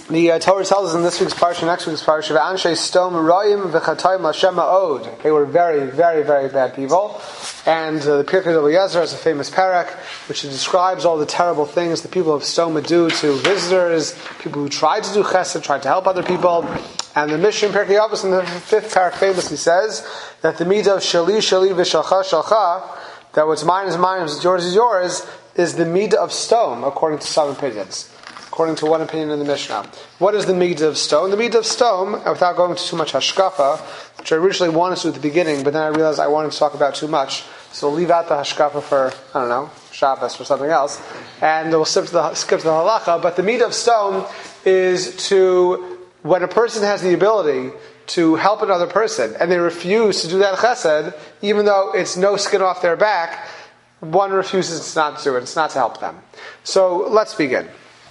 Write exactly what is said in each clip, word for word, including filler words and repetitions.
The uh, Torah tells us in this week's parsha, next week's parsha, "V'anshay stom royim v'chatayim Hashem ha'od." They were very, very, very bad people. And uh, the Pirkei Eliezer has a famous parak which describes all the terrible things the people of Sodom do to visitors, people who tried to do chesed, tried to help other people. And the Mishnah in Pirkei Avos in the fifth parak famously says that the midah of shali, shali, v'shalcha, shalcha, that what's mine is mine, what's yours is yours, is the midah of Sodom, according to some opinions. According to one opinion in the Mishnah. What is the midah of Sodom? The midah of Sodom, without going into too much hashkafa, which I originally wanted to at the beginning, but then I realized I wanted to talk about too much, so we'll leave out the hashkafa for, I don't know, Shabbos or something else, and we'll skip to the, skip to the halacha. But the midah of Sodom is to, when a person has the ability to help another person, and they refuse to do that chesed, even though it's no skin off their back, one refuses not to do it, it's not to help them. So let's begin.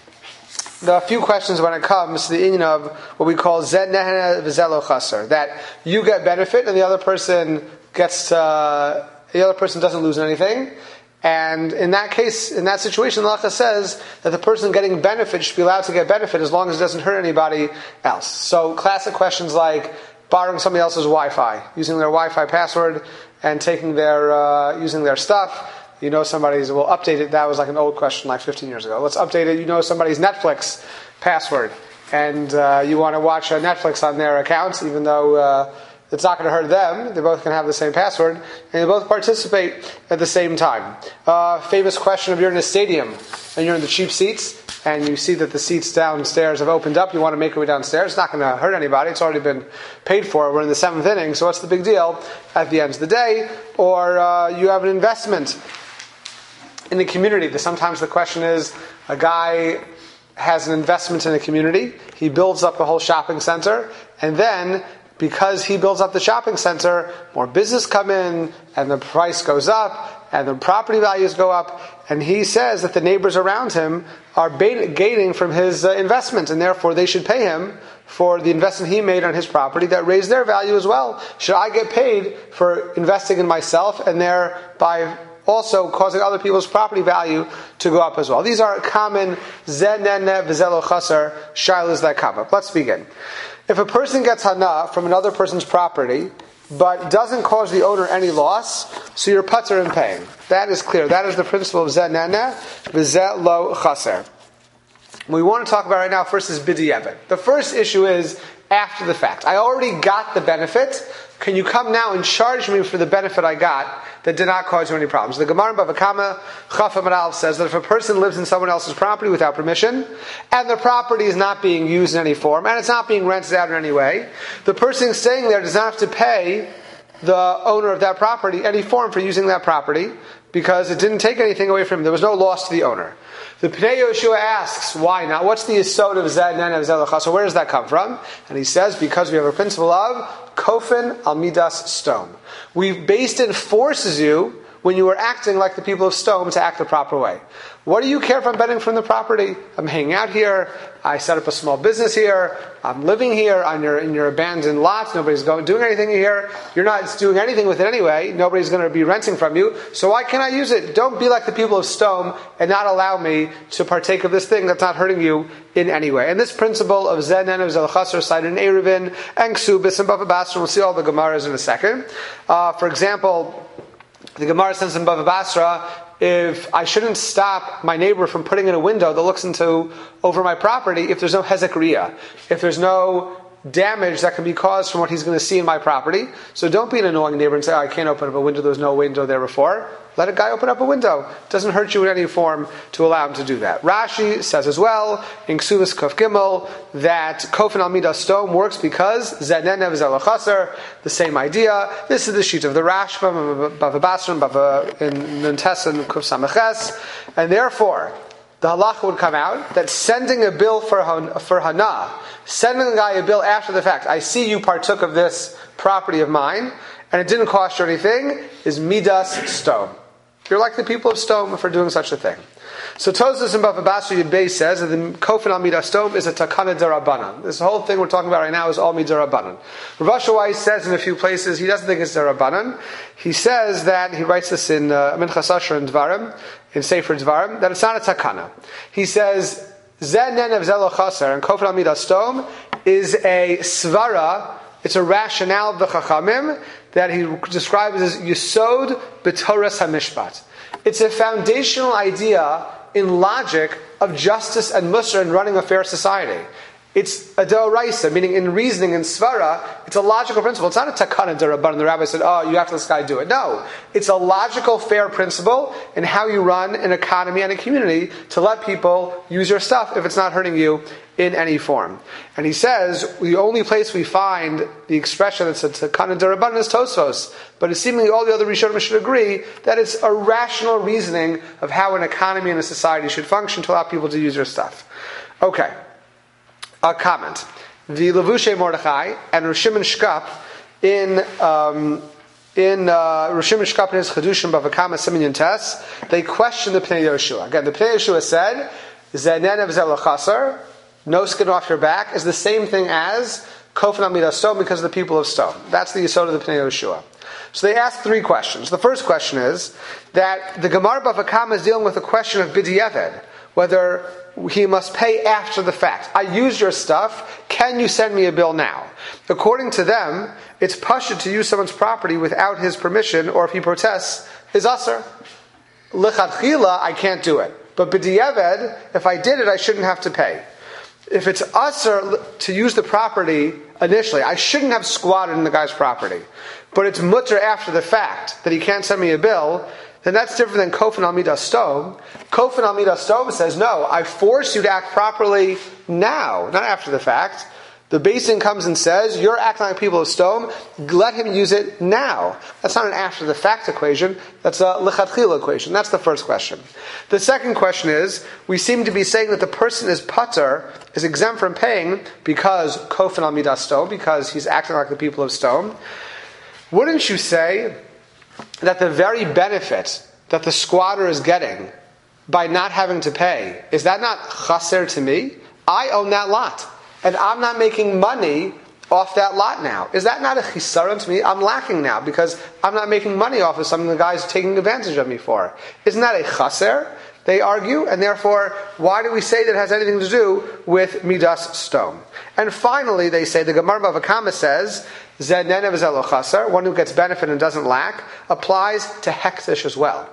There are a few questions when it comes to the inyan of what we call zed nehena v'zelo chaser, that you get benefit and the other person gets uh, the other person doesn't lose anything. And in that case, in that situation, the halacha says that the person getting benefit should be allowed to get benefit as long as it doesn't hurt anybody else. So classic questions like borrowing somebody else's Wi-Fi, using their Wi-Fi password and taking their uh, using their stuff. You know somebody's, we'll update it, that was like an old question like fifteen years ago. Let's update it, you know somebody's Netflix password, and uh, you want to watch uh, Netflix on their accounts, even though uh, it's not going to hurt them, they both can have the same password, and they both participate at the same time. Uh, famous question of you're in a stadium, and you're in the cheap seats, and you see that the seats downstairs have opened up, you want to make your way downstairs, it's not going to hurt anybody, it's already been paid for, we're in the seventh inning, so what's the big deal at the end of the day? Or uh, you have an investment in the community. Sometimes the question is, a guy has an investment in a community, he builds up the whole shopping center, and then, because he builds up the shopping center, more business come in, and the price goes up, and the property values go up, and he says that the neighbors around him are gaining from his uh, investment, and therefore they should pay him for the investment he made on his property that raised their value as well. Should I get paid for investing in myself, and thereby also causing other people's property value to go up as well? These are common zed nehena v'zelo chaser shilas that come up. Let's begin. If a person gets hana from another person's property, but doesn't cause the owner any loss, so you're patur in paying. That is clear. That is the principle of zed nehena v'zelo chaser. What we want to talk about right now first is b'diavad. The first issue is after the fact. I already got the benefit. Can you come now and charge me for the benefit I got that did not cause you any problems? The Gemara in Bava Kama Chaf Amud Aleph says that if a person lives in someone else's property without permission, and the property is not being used in any form, and it's not being rented out in any way, the person staying there does not have to pay the owner of that property any form for using that property, because it didn't take anything away from him. There was no loss to the owner. The Pnei Yehoshua asks, why not? What's the yesod of zed nehena v'zelo chaser? Where does that come from? And he says, because we have a principle of kofen al midas stom. We've based it forces you, when you are acting like the people of Sodom, to act the proper way. What do you care if I'm betting from the property? I'm hanging out here, I set up a small business here, I'm living here on your, in your abandoned lot, nobody's going, doing anything here, you're not doing anything with it anyway, nobody's going to be renting from you, so why can't I use it? Don't be like the people of Sodom and not allow me to partake of this thing that's not hurting you in any way. And this principle of zed nehena v'zelo chaser cited in Eruvin and Ksubis and Bava Basra, we'll see all the Gemaras in a second. Uh, for example, the Gemara says in Bava Basra, if I shouldn't stop my neighbor from putting in a window that looks into over my property if there's no hezek riyah, if there's no damage that can be caused from what he's going to see in my property. So don't be an annoying neighbor and say, oh, I can't open up a window, there's no window there before. Let a guy open up a window. It doesn't hurt you in any form to allow him to do that. Rashi says as well, in Ksubis Kuf Gimel, that kofen al midas stom works because zed nehena v'zelo chaser, the same idea. This is the sheet of the Rashba, Bava Basra, Bava in Nuntes and Kuf Samaches, and therefore, the halacha would come out that sending a bill for for hana, sending a guy a bill after the fact, I see you partook of this property of mine, and it didn't cost you anything, is midas stom. You're like the people of Sodom for doing such a thing. So Tosfos in Bava Basra Yud Beis says that the kofen al midas stom is a takana derabanan. This whole thing we're talking about right now is all midarabanan. Rav Asher Weiss says in a few places he doesn't think it's derabanan. He says that, he writes this in uh, Minchas Asher and Dvarim, in Sefer Dvarim, that it's not a takana. He says Zeh nenev zeh lo chaser, and kofin al midas stom is a svara, it's a rationale of the Chachamim that he describes as Yesod b'Toras HaMishpat. It's a foundational idea in logic of justice and Musar in running a fair society. It's a D'oraisa, meaning in reasoning, in Svara, it's a logical principle. It's not a Takana D'Rabbanan. The rabbi said, oh, you have to let this guy do it. No. It's a logical, fair principle in how you run an economy and a community to let people use your stuff if it's not hurting you in any form. And he says, the only place we find the expression that's a Takana D'Rabbanan is Tosfos. But it's seemingly all the other Rishonim should agree that it's a rational reasoning of how an economy and a society should function to allow people to use your stuff. Okay. A comment. The Levushe Mordechai and Rosh Shimon Shkap in um, in uh, Rosh Shimon Shkap in his Chedushim Bavakama Simin Tes, they question the Pnei Yehoshua. Again, the Pnei Yehoshua said, "Zenenev zel chaser," no skin off your back, is the same thing as Kofin al midas stom because of the people of Stom. That's the Yesod of the Pnei Yehoshua. So they ask three questions. The first question is that the Gemara Bavakama is dealing with the question of B'diavad, whether he must pay after the fact. I used your stuff, can you send me a bill now? According to them, it's pashut to use someone's property without his permission, or if he protests, is aser. Lechatchila, I can't do it. But b'diavad, if I did it, I shouldn't have to pay. If it's aser to use the property initially, I shouldn't have squatted in the guy's property. But it's mutter after the fact that he can't send me a bill, then that's different than Kofin al midas stom. Kofin al midas stom says, no, I force you to act properly now, not after the fact. The basin comes and says, you're acting like people of Stom, let him use it now. That's not an after the fact equation, that's a lechatchila equation. That's the first question. The second question is, we seem to be saying that the person is pater, is exempt from paying because Kofin al midas stom, because he's acting like the people of Stom. Wouldn't you say that the very benefit that the squatter is getting by not having to pay, is that not chaser to me? I own that lot, and I'm not making money off that lot now. Is that not a chisaron to me? I'm lacking now because I'm not making money off of something the guy's taking advantage of me for. Isn't that a chaser? They argue, and therefore, why do we say that it has anything to do with midas stom? And finally, they say, the Gemara Bavakama says, Zenenev zel chaser, one who gets benefit and doesn't lack, applies to hektish as well.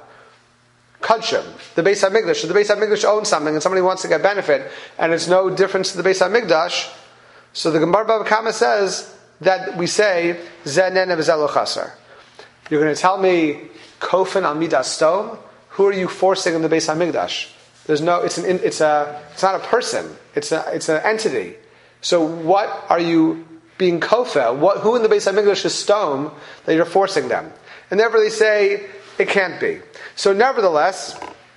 Kudshim, the Beis HaMikdash. If the Beis HaMikdash owns something and somebody wants to get benefit, and it's no difference to the Beis HaMikdash, so the Gemara Bavakama says that we say, Zenenev zel chaser. You're going to tell me, Kofin al midas stom? Who are you forcing in the Beis HaMikdash? There's no, it's an, it's a, it's not a person. It's a, it's an entity. So what are you being kofa? What, who in the Beis HaMikdash is stone that you're forcing them? And therefore they say, it can't be. So nevertheless,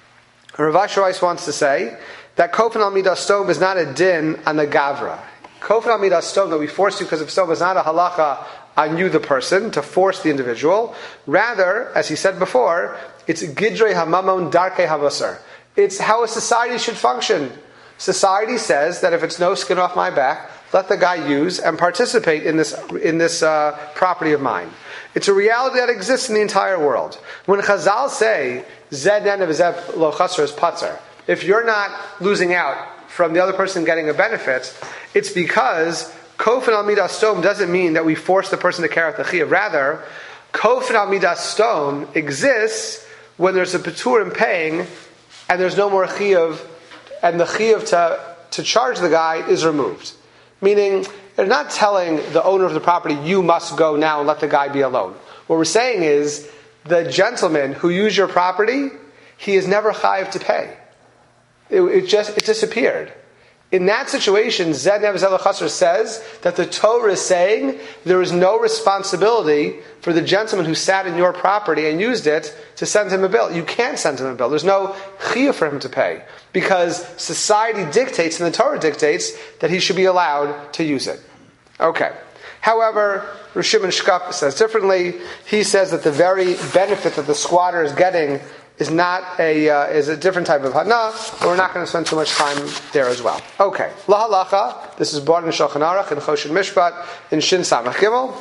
Rav Asher Weiss wants to say that Kofin al midas stom is not a din on the gavra. Kofin al midas stom that we force you because of stom is not a halacha on you, the person, to force the individual. Rather, as he said before, it's gidrei hamamon darkei havasar. It's how a society should function. Society says that if it's no skin off my back, let the guy use and participate in this in this uh, property of mine. It's a reality that exists in the entire world. When Chazal say zed nenev zed lo chaser is patzer, if you're not losing out from the other person getting a benefit, it's because Kofin al midas stom doesn't mean that we force the person to carry out the chiyuv. Rather, Kofin al midas stom exists when there's a patur in paying and there's no more chiyuv, and the chiyuv to, to charge the guy is removed. Meaning, they're not telling the owner of the property, you must go now and let the guy be alone. What we're saying is, the gentleman who used your property, he is never chayiv to pay. It, it just, it disappeared. In that situation, Zed Nev Zel Chaser says that the Torah is saying there is no responsibility for the gentleman who sat in your property and used it to send him a bill. You can't send him a bill. There's no chiyuv for him to pay because society dictates and the Torah dictates that he should be allowed to use it. Okay. However, Rosh Shimon Shkap says differently. He says that the very benefit that the squatter is getting is not a uh, is a different type of hana, but we're not going to spend too much time there as well. Okay, la halacha. This is brought in Shulchan Aruch in Choshen Mishpat in Shin Samach Gimel,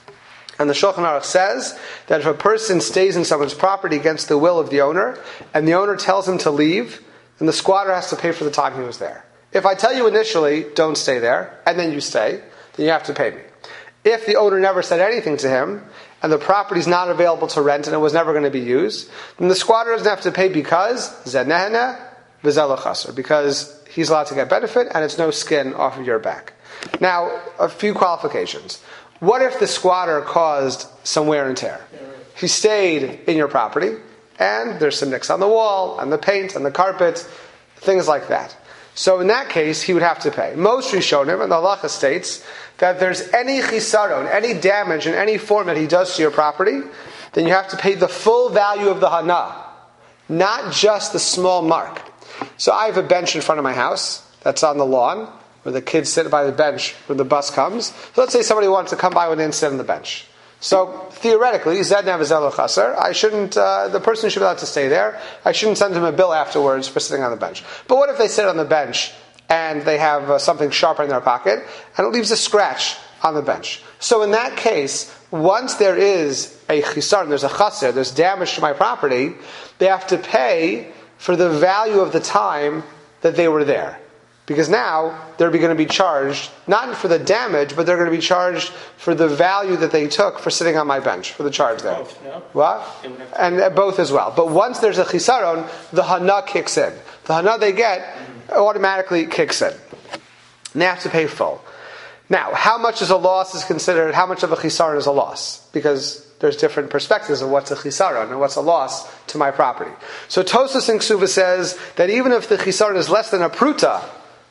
and the Shulchan Aruch says that if a person stays in someone's property against the will of the owner, and the owner tells him to leave, then the squatter has to pay for the time he was there. If I tell you initially, don't stay there, and then you stay, then you have to pay me. If the owner never said anything to him, and the property is not available to rent and it was never going to be used, then the squatter doesn't have to pay because zenehna v'zelo chaser, because he's allowed to get benefit and it's no skin off of your back. Now, a few qualifications. What if the squatter caused some wear and tear? He stayed in your property, and there's some nicks on the wall, and the paint, and the carpet, things like that. So in that case, he would have to pay. Most Rishonim, and the halacha states, that if there's any chisaron, any damage in any form that he does to your property, then you have to pay the full value of the hana, not just the small mark. So I have a bench in front of my house that's on the lawn, where the kids sit by the bench when the bus comes. So let's say somebody wants to come by when they sit on the bench. So theoretically, zedna v'zelo chaser, I shouldn't, uh, the person should be allowed to stay there. I shouldn't send him a bill afterwards for sitting on the bench. But what if they sit on the bench and they have uh, something sharp in their pocket, and it leaves a scratch on the bench? So in that case, once there is a chisar, there's a chaser, there's damage to my property, they have to pay for the value of the time that they were there. Because now they're going to be charged, not for the damage, but they're going to be charged for the value that they took for sitting on my bench, for the charge there. Both, no? What? And uh, both as well. But once there's a chisaron, the hana kicks in. The hana they get mm-hmm. automatically kicks in. And they have to pay full. Now, how much is a loss is considered, how much of a chisaron is a loss? Because there's different perspectives of what's a chisaron and what's a loss to my property. So Tosfos in Ksuva says that even if the chisaron is less than a pruta,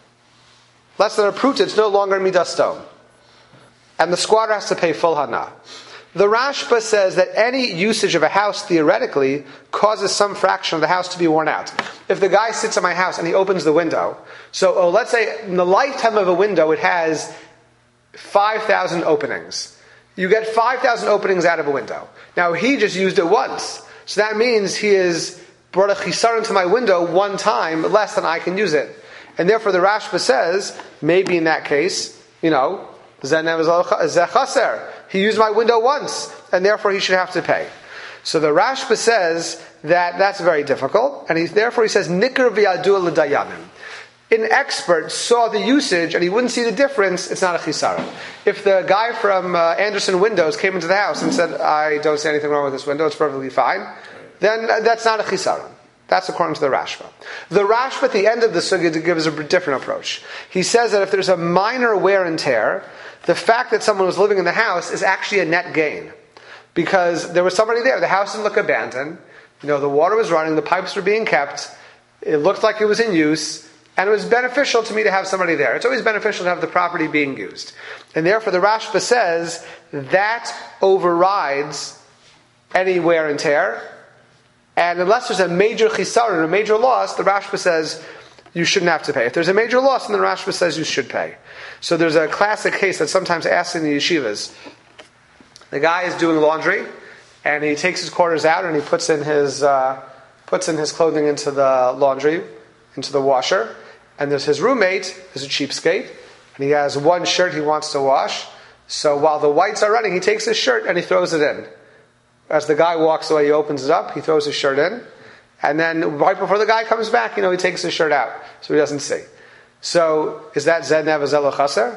less than a pruta, it's no longer midas stone. And the squatter has to pay full hana. The Rashba says that any usage of a house, theoretically, causes some fraction of the house to be worn out. If the guy sits in my house and he opens the window, so oh, let's say in the lifetime of a window it has five thousand openings. You get five thousand openings out of a window. Now he just used it once. So that means he has brought a chisar into my window one time, less than I can use it. And therefore the Rashba says, maybe in that case, you know, he used my window once, and therefore he should have to pay. So the Rashba says that that's very difficult, and he, therefore he says, Nikr v'yadu l'dayanim. An expert saw the usage, and he wouldn't see the difference, it's not a chisara. If the guy from uh, Anderson Windows came into the house and said, I don't see anything wrong with this window, it's perfectly fine, then that's not a chisara. That's according to the Rashba. The Rashba at the end of the sugya gives a different approach. He says that if there's a minor wear and tear, the fact that someone was living in the house is actually a net gain. Because there was somebody there, the house didn't look abandoned, you know, the water was running, the pipes were being kept, it looked like it was in use, and it was beneficial to me to have somebody there. It's always beneficial to have the property being used. And therefore the Rashba says that overrides any wear and tear. And unless there's a major chisar, a major loss, the Rashba says you shouldn't have to pay. If there's a major loss, then the Rashba says you should pay. So there's a classic case that's sometimes asked in the yeshivas. The guy is doing laundry, and he takes his quarters out and he puts in his uh, puts in his clothing into the laundry, into the washer. And there's his roommate, who's a cheapskate, and he has one shirt he wants to wash. So while the whites are running, he takes his shirt and he throws it in. As the guy walks away, he opens it up, he throws his shirt in, and then right before the guy comes back, you know, he takes his shirt out, so he doesn't see. So, is that zedna v'zelo chaser?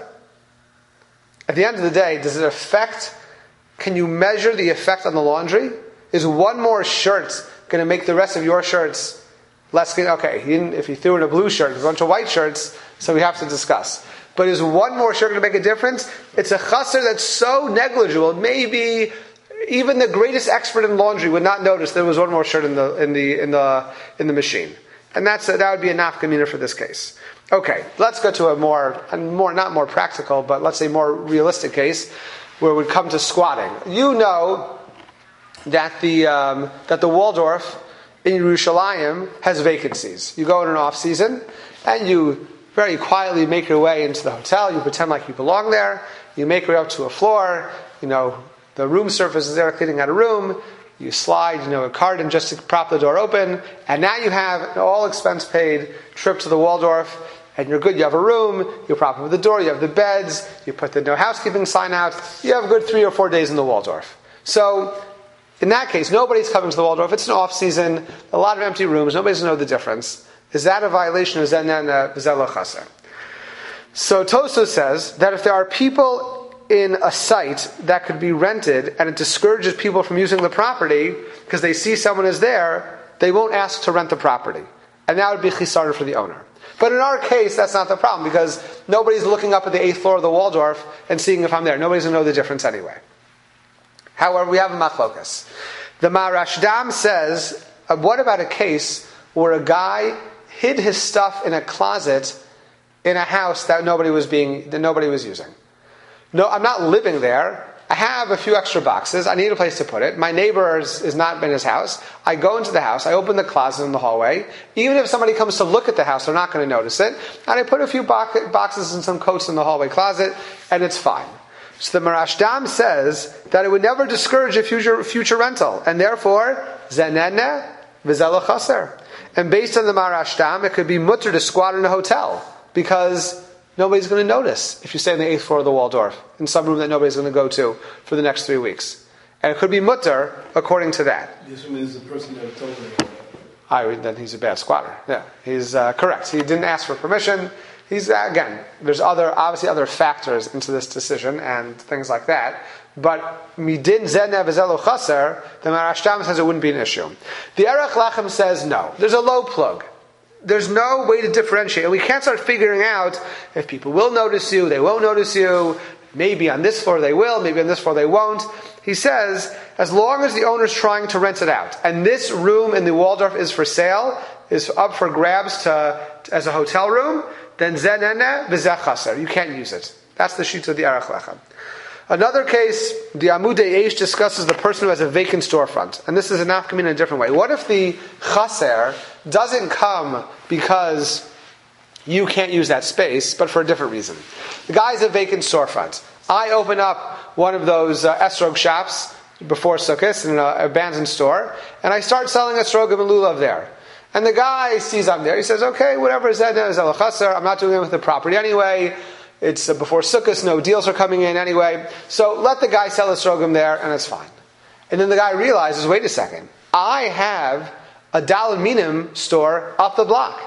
At the end of the day, does it affect, can you measure the effect on the laundry? Is one more shirt going to make the rest of your shirts less clean? Okay, he didn't, if he threw in a blue shirt, a bunch of white shirts, so we have to discuss. But is one more shirt going to make a difference? It's a chaser that's so negligible, maybe even the greatest expert in laundry would not notice there was one more shirt in the in the in the in the machine, and that's a, that would be a nafkamina for this case. Okay, let's go to a more and more not more practical, but let's say more realistic case where we come to squatting. You know that the um, that the Waldorf in Yerushalayim has vacancies. You go in an off season and you very quietly make your way into the hotel. You pretend like you belong there. You make your way up to a floor. You know. The room service is there cleaning out a room. You slide, you know, a card in just to prop the door open. And now you have an all expense paid trip to the Waldorf. And you're good. You have a room. You prop up the door. You have the beds. You put the no housekeeping sign out. You have a good three or four days in the Waldorf. So, in that case, nobody's coming to the Waldorf. It's an off season. A lot of empty rooms. Nobody's going to know the difference. Is that a violation of Zenena V'Zelo Chaser? So Tosfos says that if there are people in a site that could be rented and it discourages people from using the property because they see someone is there, they won't ask to rent the property. And that would be chisar for the owner. But in our case, that's not the problem because nobody's looking up at the eighth floor of the Waldorf and seeing if I'm there. Nobody's going to know the difference anyway. However, we have a machlokas. The Maharashdam says, uh, what about a case where a guy hid his stuff in a closet in a house that nobody was being that nobody was using? No, I'm not living there. I have a few extra boxes. I need a place to put it. My neighbor is, is not in his house. I go into the house. I open the closet in the hallway. Even if somebody comes to look at the house, they're not going to notice it. And I put a few bo- boxes and some coats in the hallway closet, and it's fine. So the Marashdam says that it would never discourage a future future rental, and therefore zenene v'zelo chaser. And based on the Marashdam, it could be mutter to squat in a hotel because nobody's going to notice if you stay on the eighth floor of the Waldorf in some room that nobody's going to go to for the next three weeks. And it could be mutter according to that. This one is the person that told me. I then he's a bad squatter. Yeah, he's uh, correct. He didn't ask for permission. He's uh, again. There's other obviously other factors into this decision and things like that. But midin zeneh v'zelo chaser, the Marashtam says it wouldn't be an issue. The Erech Lechem says no. There's a low plug. There's no way to differentiate. We can't start figuring out if people will notice you, they won't notice you. Maybe on this floor they will, maybe on this floor they won't. He says, as long as the owner's trying to rent it out, and this room in the Waldorf is for sale, is up for grabs to as a hotel room, then zenene v'zeh chaser. You can't use it. That's the sheet of the Erech Lechem. Another case, the Amudei Eish discusses the person who has a vacant storefront. And this is an nafkamina in a different way. What if the chaser doesn't come because you can't use that space, but for a different reason? The guy has a vacant storefront. I open up one of those uh, esrog shops before Sukkot in an abandoned store, and I start selling esrogim and lulav there. And the guy sees I'm there. He says, okay, whatever is that, zelo chaser. I'm not doing it with the property anyway. It's uh, before Sukkot, no deals are coming in anyway. So let the guy sell his rogim there, and it's fine. And then the guy realizes, wait a second, I have a Daled Minim store up the block.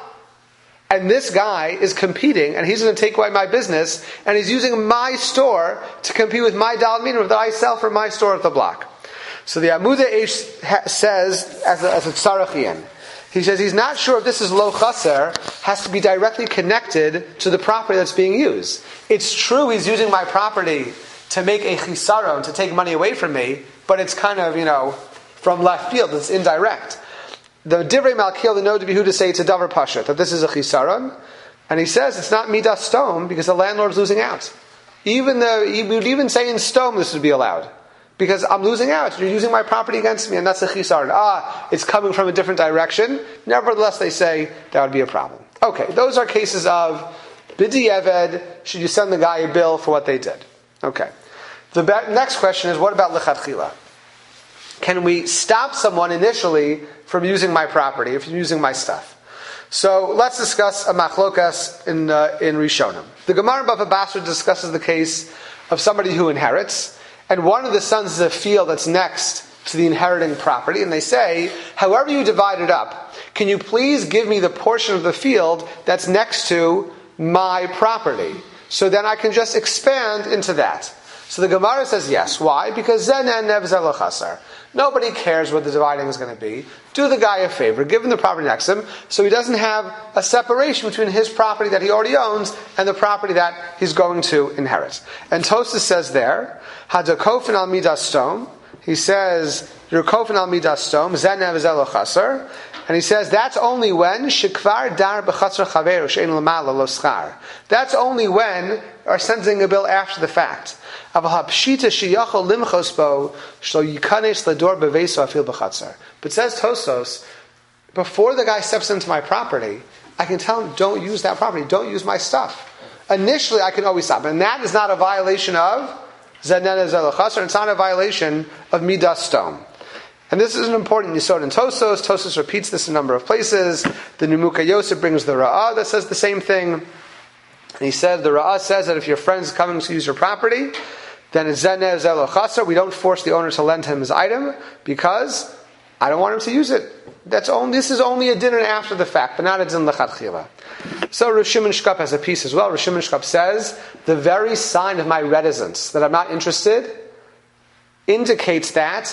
And this guy is competing, and he's going to take away my business, and he's using my store to compete with my Daled Minim that I sell for my store at the block. So the Amudei Eish says, as a, as a tzarachian, he says he's not sure if this is lo chaser, has to be directly connected to the property that's being used. It's true he's using my property to make a chisaron, to take money away from me, but it's kind of, you know, from left field, it's indirect. The Divrei Malkiel, the Nod Yehuda say it's a davar pashat, that this is a chisaron, and he says it's not midas stone because the landlord's losing out. Even though, he would even say in stone this would be allowed. Because I'm losing out. You're using my property against me, and that's a chisar. Ah, it's coming from a different direction. Nevertheless, they say that would be a problem. Okay, those are cases of bidi eved. Should you send the guy a bill for what they did? Okay. The be- next question is, what about lechatchila? Can we stop someone initially from using my property, from using my stuff? So let's discuss a machlokas in uh, in Rishonim. The Gemara in Bava Basra discusses the case of somebody who inherits. And one of the sons is a field that's next to the inheriting property. And they say, however you divide it up, can you please give me the portion of the field that's next to my property? So then I can just expand into that. So the Gemara says yes. Why? Because zenen v'zelo chaser. Nobody cares what the dividing is going to be. Do the guy a favor. Give him the property next to him so he doesn't have a separation between his property that he already owns and the property that he's going to inherit. And Tosfos says there, Hadakofin al midas stone. He says, you're kofin al midas stone, zenen v'zelo chaser. And he says that's only when shekvar dar b'chatzar chaveru she'en l'mala lo schar. That's only when are sending a bill after the fact. But says Tosfos, before the guy steps into my property, I can tell him, don't use that property, don't use my stuff. Initially, I can always stop. And that is not a violation of Zenene V'Zelo Chaser, it's not a violation of Midas Stone. And this is an important yisod in Tosfos. Tosfos repeats this in a number of places. The Nimuka Yosef brings the Ra'ah that says the same thing. And he said, the Ra'ah says that if your friend's coming to use your property, then it's Zeneh V'Zelo Chaser. We don't force the owner to lend him his item because I don't want him to use it. That's only, this is only a dinner after the fact, but not a din lechatchila. So Rosh Shimon Shkop has a piece as well. Rosh Shimon Shkop says, the very sign of my reticence, that I'm not interested, indicates that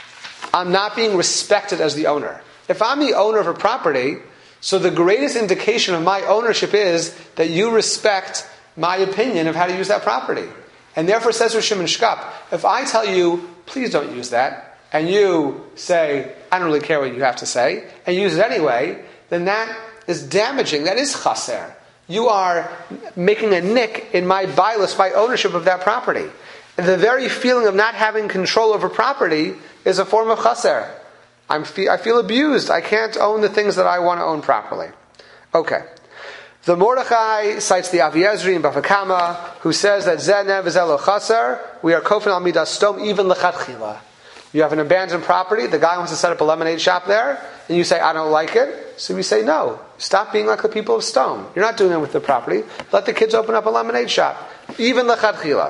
I'm not being respected as the owner. If I'm the owner of a property, so the greatest indication of my ownership is that you respect my opinion of how to use that property. And therefore, says Rosh Shimon Shkop, if I tell you, please don't use that, and you say, I don't really care what you have to say, and you use it anyway, then that is damaging. That is chaser. You are making a nick in my bilus, my ownership of that property. And the very feeling of not having control over property is a form of chaser. I'm fe- I feel abused. I can't own the things that I want to own properly. Okay. The Mordechai cites the Aviezri in Bava Kama, who says that Zenev is elo chaser. We are kofin al midas stom even lechatchila. You have an abandoned property, the guy wants to set up a lemonade shop there, and you say, I don't like it. So we say, no, stop being like the people of Stone. You're not doing it with the property. Let the kids open up a lemonade shop. Even lechatchila.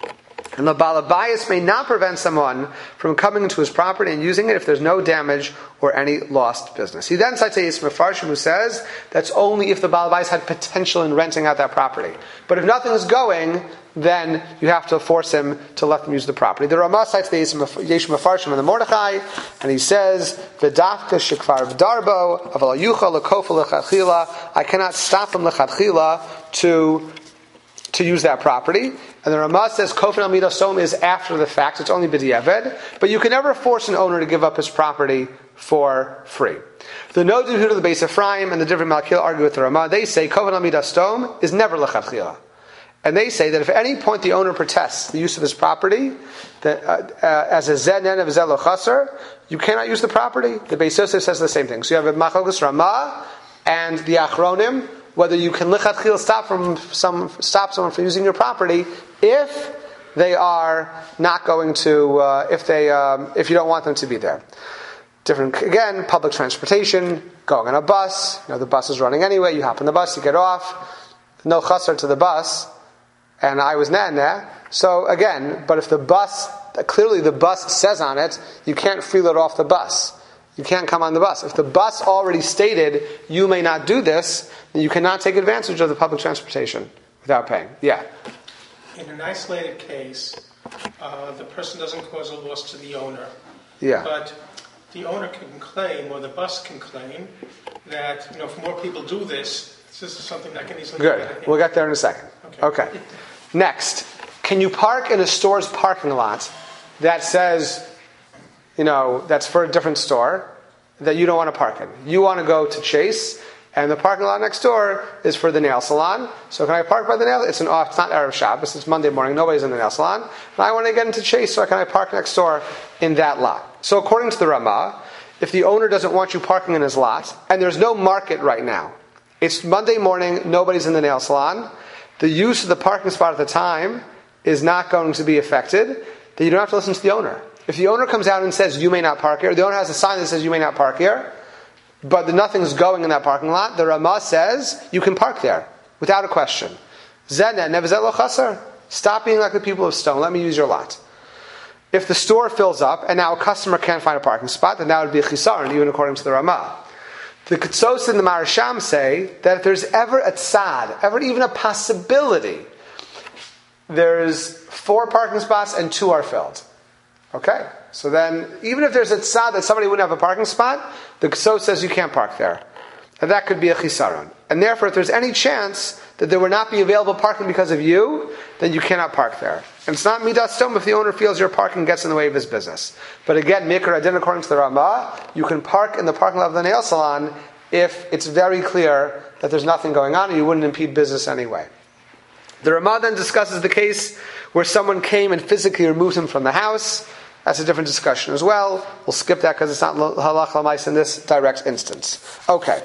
And the balabayas may not prevent someone from coming into his property and using it if there's no damage or any lost business. He then cites a Yisma Farshim who says that's only if the balabayas had potential in renting out that property. But if nothing is going, then you have to force him to let them use the property. The Ramah cites the Yisma Farshim and the Mordechai, and he says, V'dafka shekvar v'darbo, aval yucha l'kofa l'chadchila, I cannot stop him l'chadchila to to use that property. And the Ramah says Kofin al Midas Stom is after the fact, it's only b'diavad, but you can never force an owner to give up his property for free. The Nodu of the Beis Ephraim and the different Malkil argue with the Ramah. They say Kofin al Midas Stom is never l'chadchila. And they say that if at any point the owner protests the use of his property, that uh, uh, as a zenen of zelo chaser, you cannot use the property. The Beis Yosef says the same thing. So you have a Machlokes Ramah and the Achronim, whether you can lichatchil stop from some stop someone from using your property if they are not going to, uh, if they, um, if you don't want them to be there. Different again, public transportation, going on a bus. You know the bus is running anyway. You hop on the bus, you get off. No chaser to the bus, and I was nana. So again, but if the bus clearly the bus says on it, you can't freeload off the bus. You can't come on the bus. If the bus already stated you may not do this, then you cannot take advantage of the public transportation without paying. Yeah. In an isolated case, uh, the person doesn't cause a loss to the owner. Yeah. But the owner can claim, or the bus can claim, that you know if more people do this, this is something that can easily. Good. We'll get there in a second. Okay. okay. Next, can you park in a store's parking lot that says, you know, that's for a different store that you don't want to park in? You want to go to Chase, and the parking lot next door is for the nail salon. So can I park by the nail? It's an off. It's not Erev Shabbos. It's Monday morning. Nobody's in the nail salon, and I want to get into Chase. So can I park next door in that lot? So according to the Ramah, if the owner doesn't want you parking in his lot, and there's no market right now, it's Monday morning. Nobody's in the nail salon. The use of the parking spot at the time is not going to be affected. Then you don't have to listen to the owner. If the owner comes out and says, you may not park here, the owner has a sign that says, you may not park here, but nothing's going in that parking lot, the Ramah says, you can park there, without a question. Zena, nevzeh lo chaser. Stop being like the people of Stone. Let me use your lot. If the store fills up, and now a customer can't find a parking spot, then that would be a chisaron, even according to the Ramah. The Ketsos and the Marasham say that if there's ever a tzad, ever even a possibility, there's four parking spots and two are filled. Okay? So then, even if there's a tzad that somebody wouldn't have a parking spot, the Ketsos says you can't park there. And that could be a chisaron. And therefore, if there's any chance that there would not be available parking because of you, then you cannot park there. And it's not midas stom if the owner feels your parking gets in the way of his business. But again, mikra adin according to the Ramah, you can park in the parking lot of the nail salon if it's very clear that there's nothing going on and you wouldn't impede business anyway. The Ramah then discusses the case where someone came and physically removed him from the house. That's a different discussion as well. We'll skip that because it's not halach l'mais in this direct instance. Okay.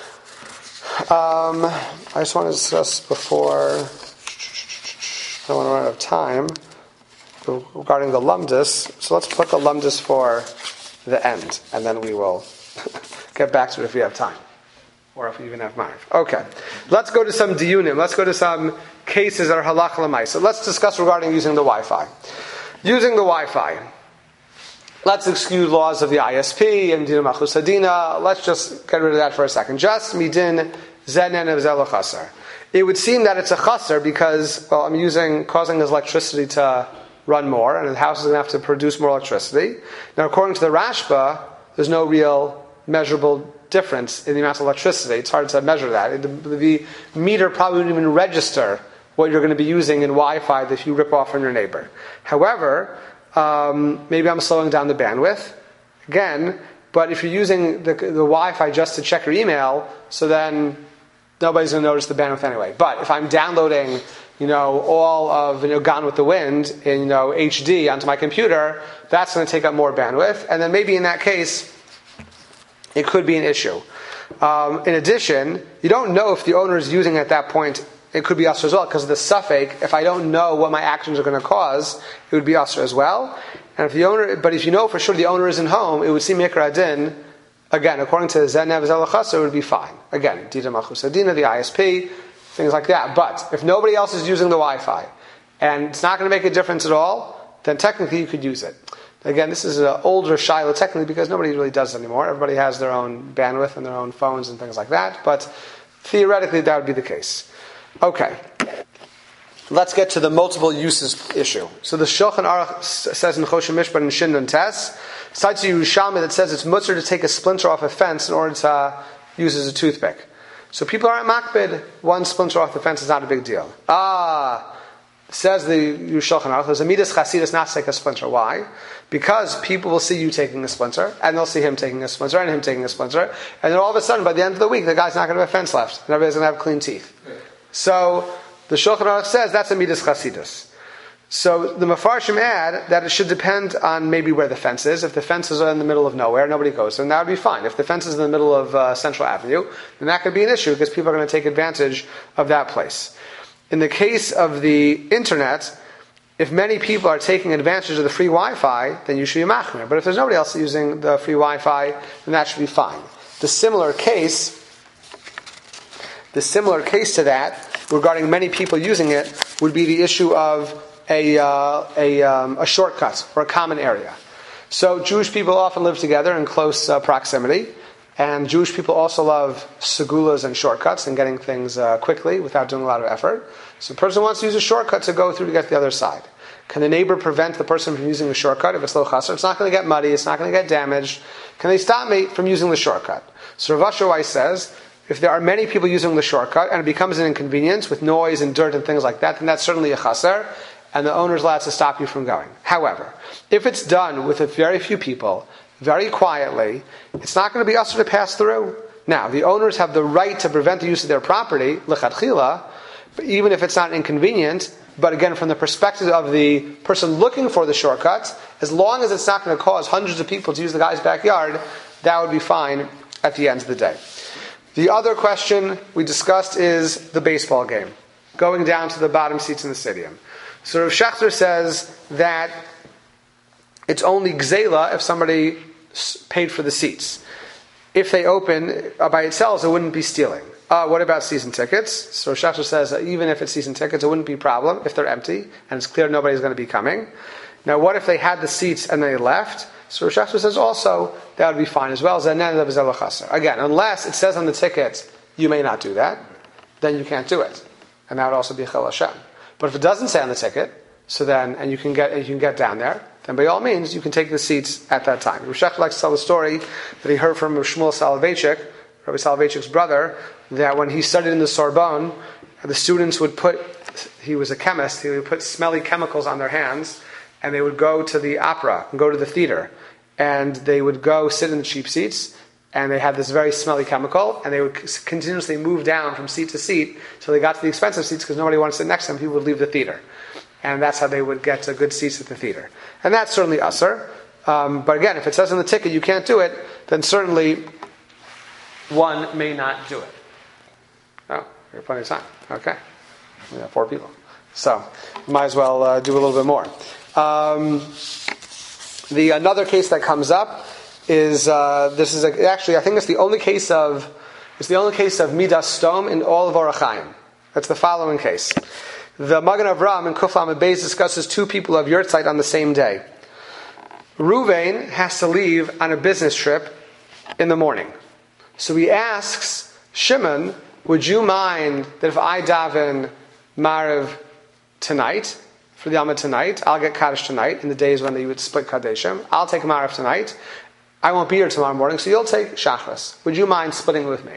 Um, I just want to discuss before, I don't want to run out of time, regarding the lumdus. So let's put the lumdus for the end, and then we will get back to it if we have time. Or if we even have marv. Okay. Let's go to some diyunim. Let's go to some cases that are halach l'mais. So let's discuss regarding using the Wi-Fi. Using the Wi-Fi. let's exclude laws of the I S P and Dina Machus Hadina. Let's just get rid of that for a second. Just midin zenen of zelo chaser. It would seem that it's a chaser because, well, I'm using, causing his electricity to run more, and the house is going to have to produce more electricity. Now, according to the Rashba, there's no real measurable difference in the amount of electricity. It's hard to measure that. The, the meter probably wouldn't even register what you're going to be using in Wi-Fi if you rip off from your neighbor. However, um, maybe I'm slowing down the bandwidth again, but if you're using the, the Wi-Fi just to check your email, so then nobody's going to notice the bandwidth anyway. But if I'm downloading, you know, all of, you know, Gone with the Wind in, you know, H D onto my computer, that's going to take up more bandwidth, and then maybe in that case, it could be an issue. Um, in addition, you don't know if the owner is using it at that point. It could be usher as well, because of the suffix. If I don't know what my actions are going to cause, it would be usher as well. And if the owner, but if you know for sure the owner isn't home, it would seem Mikra Adin. Again, according to Zenev Zelachasa, it would be fine. Again, Dita Machus Adina, the I S P, things like that. But if nobody else is using the Wi-Fi, and it's not going to make a difference at all, then technically you could use it. Again, this is an older Shiloh technically because nobody really does it anymore. Everybody has their own bandwidth and their own phones and things like that. But theoretically, that would be the case. Okay. Let's get to the multiple uses issue. So the Shulchan Aruch says in Choshen Mishpat and Shindon Tes, cites a Yerushalmi that says it's mutzar to take a splinter off a fence in order to use as a toothpick. So people aren't makbid. One splinter off the fence is not a big deal. Ah, says the Shulchan Aruch, there's a midas chasidus not to take a splinter. Why? Because people will see you taking a splinter, and they'll see him taking a splinter, and him taking a splinter, and then all of a sudden, by the end of the week, the guy's not going to have a fence left, and everybody's going to have clean teeth. So the Shulchan Aruch says that's a midas chasidus. So the Mefarshim add that it should depend on maybe where the fence is. If the fence is in the middle of nowhere, nobody goes there, and that would be fine. If the fence is in the middle of uh, Central Avenue, then that could be an issue because people are going to take advantage of that place. In the case of the internet, if many people are taking advantage of the free Wi-Fi, then you should be machmir. But if there's nobody else using the free Wi-Fi, then that should be fine. The similar case, the similar case to that, regarding many people using it, would be the issue of a uh, a, um, a shortcut or a common area. So Jewish people often live together in close uh, proximity, and Jewish people also love segulas and shortcuts and getting things uh, quickly without doing a lot of effort. So a person wants to use a shortcut to go through to get to the other side. Can the neighbor prevent the person from using the shortcut if it's low chaser? It's not going to get muddy, it's not going to get damaged. Can they stop me from using the shortcut? So Rav Asher Weiss says, if there are many people using the shortcut and it becomes an inconvenience with noise and dirt and things like that, then that's certainly a chaser, and the owner is allowed to stop you from going. However, if it's done with a very few people, very quietly, it's not going to be usher to pass through. Now, the owners have the right to prevent the use of their property, lechatchila, even if it's not inconvenient, but again, from the perspective of the person looking for the shortcut, as long as it's not going to cause hundreds of people to use the guy's backyard, that would be fine at the end of the day. The other question we discussed is the baseball game, going down to the bottom seats in the stadium. So Rav Shechter says that it's only gzela if somebody paid for the seats. If they open uh, by itself, it wouldn't be stealing. Uh, what about season tickets? So Rav Shechter says that even if it's season tickets, it wouldn't be a problem if they're empty and it's clear nobody's going to be coming. Now, what if they had the seats and they left? So Rav Shechter says also that would be fine as well. Again, unless it says on the ticket you may not do that, then you can't do it, and that would also be Chel Hashem. But if it doesn't say on the ticket, so then and you can get and you can get down there, then by all means you can take the seats at that time. Rav Shechter likes to tell the story that he heard from Shmuel Soloveitchik, Rabbi Soloveitchik's brother, that when he studied in the Sorbonne, the students would put, he was a chemist, he would put smelly chemicals on their hands, and they would go to the opera and go to the theater, and they would go sit in the cheap seats, and they had this very smelly chemical, and they would continuously move down from seat to seat till they got to the expensive seats because nobody wanted to sit next to them. People would leave the theater, and that's how they would get to good seats at the theater. And that's certainly usher. Um, but again, if it says in the ticket you can't do it, then certainly one may not do it. Oh, we have plenty of time. Okay, we have four people, so might as well uh, do a little bit more. Um, the another case that comes up is uh, this is a, actually I think it's the only case of it's the only case of midas stom in all of Orach Chaim. That's the following case. The Magen Avraham in Kuf Lamed Beis discusses two people of yurtzeit on the same day. Ruvain has to leave on a business trip in the morning. So he asks Shimon, would you mind that if I daven Mariv tonight, for the Amud tonight, I'll get Kaddish tonight, in the days when they would split Kaddeshim, I'll take Mariv tonight, I won't be here tomorrow morning, so you'll take Shachris. Would you mind splitting with me?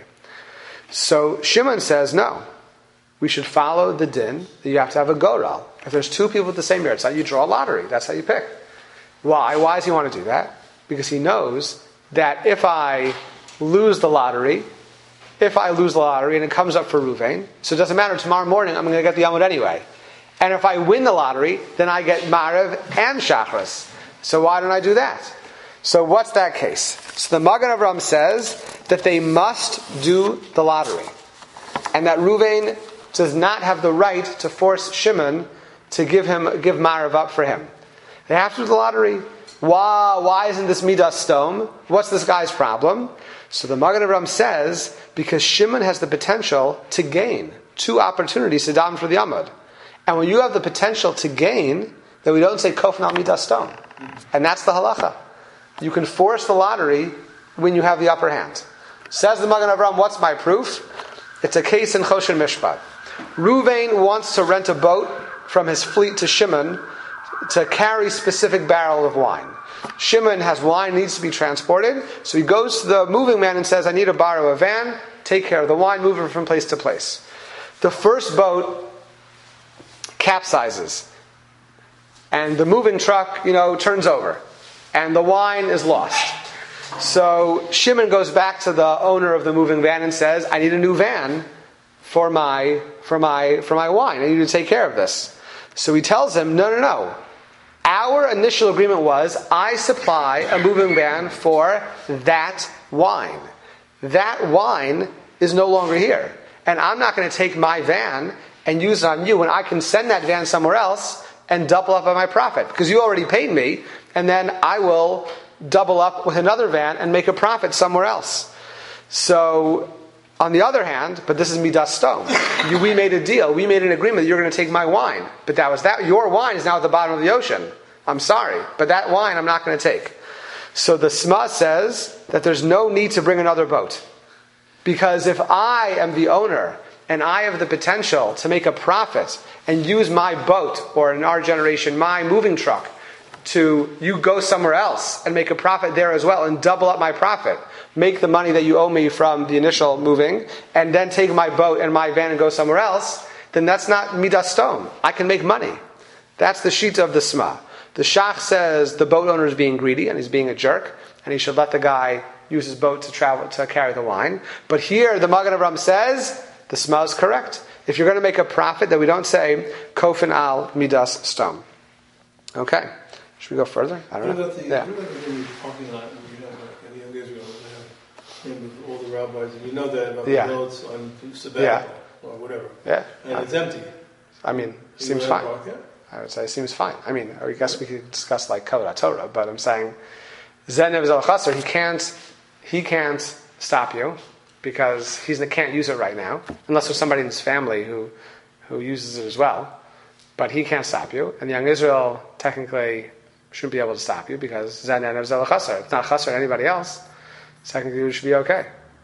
So Shimon says, no. We should follow the din that you have to have a goral. If there's two people with the same merit, you draw a lottery. That's how you pick. Why? Why does he want to do that? Because he knows that if I lose the lottery, if I lose the lottery and it comes up for Ruvain, so it doesn't matter, tomorrow morning I'm going to get the Yamud anyway. And if I win the lottery, then I get Mariv and Shachris. So why don't I do that? So what's that case? So the Magen Avraham says that they must do the lottery. And that Ruvain does not have the right to force Shimon to give him give Mariv up for him. They have to do the lottery. Why, why isn't this Midas Stone? What's this guy's problem? So the Magen Avraham says, because Shimon has the potential to gain two opportunities to daven for the Amud. And when you have the potential to gain, then we don't say Kofan al Midas Stone. And that's the halacha. You can force the lottery when you have the upper hand. Says the Magen Avraham, what's my proof? It's a case in Choshen Mishpat. Ruvain wants to rent a boat from his fleet to Shimon to carry specific barrel of wine. Shimon has wine, needs to be transported, so he goes to the moving man and says, I need to borrow a van, take care of the wine, move it from place to place. The first boat capsizes, and the moving truck, you know, turns over, and the wine is lost. So Shimon goes back to the owner of the moving van and says, I need a new van for my for my for my wine. I need to take care of this. So he tells him, no, no, no. Our initial agreement was, I supply a moving van for that wine. That wine is no longer here. And I'm not going to take my van and use it on you when I can send that van somewhere else and double up on my profit. Because you already paid me, and then I will double up with another van and make a profit somewhere else. So, on the other hand, but this is Midas Stone. You, we made a deal. We made an agreement that you're going to take my wine. But that was that. Your wine is now at the bottom of the ocean. I'm sorry, but that wine I'm not going to take. So the Sma says that there's no need to bring another boat. Because if I am the owner and I have the potential to make a profit and use my boat, or in our generation, my moving truck, to you go somewhere else and make a profit there as well and double up my profit, make the money that you owe me from the initial moving, and then take my boat and my van and go somewhere else, then that's not Midas Stone. I can make money. That's the shita of the Sma. The Shach says the boat owner is being greedy and he's being a jerk, and he should let the guy use his boat to travel to carry the wine. But here the Magen Avraham says the Sma is correct. If you're going to make a profit, then we don't say Kofin al Midas Stone. Okay. Should we go further? I don't what know. About the, yeah. What about the parking lot you know, like in young Israel? They have, you know, all the rabbis, and you know that about yeah. the roads on sabbatical or whatever. Yeah. And uh, it's empty. I mean, You seems know fine. park there? I would say it seems fine. I mean, I guess we could discuss like Kavod Torah, but I'm saying Zenev Zel Chaser, he can't, he can't stop you because he can't use it right now, unless there's somebody in his family who, who uses it as well. But he can't stop you, and young Israel technically shouldn't be able to stop you because Zenev Zel Chaser. It's not Chaser to anybody else. Technically, it should be okay.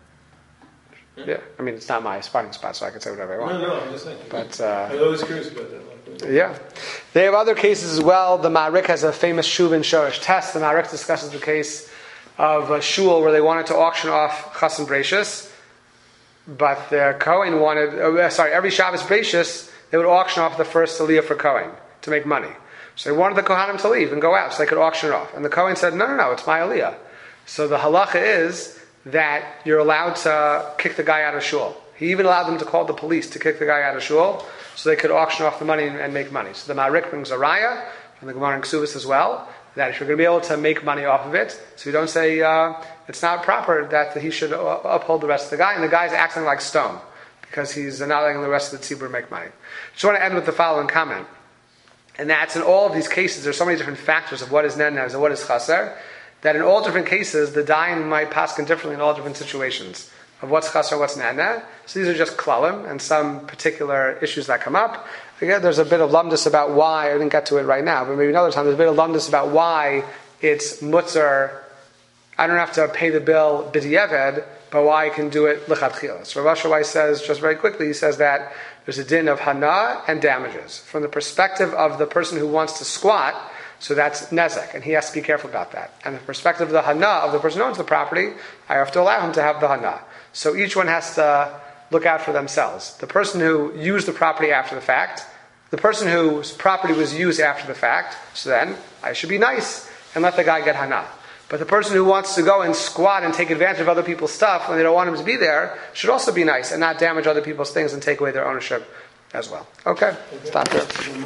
Yeah. yeah, I mean, it's not my spotting spot, so I can say whatever I want. No, no, I'm just saying. But uh, I'm always curious about that. Like, yeah. They have other cases as well. The Ma'arik has a famous Shuvin Shorish test. The Ma'arik discusses the case of a shul where they wanted to auction off Chassan Breishis, but the Kohen wanted, oh, sorry, every Shabbos Breishis, they would auction off the first Aliyah for Kohen to make money. So they wanted the Kohanim to leave and go out so they could auction it off. And the Kohen said, no, no, no, it's my Aliyah. So the halacha is that you're allowed to kick the guy out of shul. He even allowed them to call the police to kick the guy out of shul so they could auction off the money and, and make money. So the Ma'arik brings a raya from the Gemara in Ksubis as well, that if you're going to be able to make money off of it, so you don't say uh, it's not proper that he should uphold the rest of the guy, and the guy's acting like stone because he's not letting the rest of the tzibur make money. I just want to end with the following comment, and that's in all of these cases, there's so many different factors of what is nenez and what is chaser, that in all different cases, the dayan might paskin differently in all different situations of what's chaser, what's neneh. So these are just klalim and some particular issues that come up. Again, there's a bit of lumdus about why, I didn't get to it right now, but maybe another time, there's a bit of lumdus about why it's mutzer. I don't have to pay the bill b'di'eved, but why I can do it lichatchila. So Rav Asher Weiss says, just very quickly, he says that there's a din of hana and damages. From the perspective of the person who wants to squat, so that's nezek, and he has to be careful about that. And the perspective of the hana, of the person who owns the property, I have to allow him to have the hana. So each one has to look out for themselves. The person who used the property after the fact, the person whose property was used after the fact, so then I should be nice and let the guy get hana. But the person who wants to go and squat and take advantage of other people's stuff when they don't want him to be there should also be nice and not damage other people's things and take away their ownership as well. Okay, stop here.